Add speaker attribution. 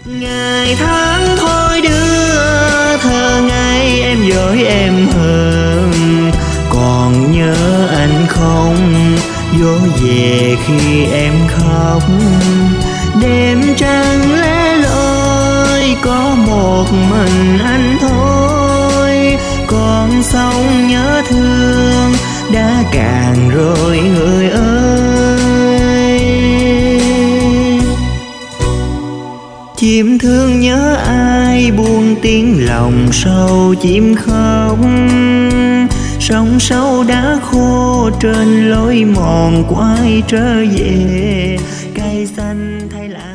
Speaker 1: Ngày tháng thôi đưa thơ ngây em dối em hơn, còn nhớ anh không dỗ về khi em khóc. Đêm trăng lẻ loi có một mình anh thôi, con sông nhớ thương đã cạn rồi người ơi. Chim thương nhớ ai buông tiếng lòng sâu chim khóc, sóng sâu đã khô trên lối mòn quay trở về, cây xanh thay lá.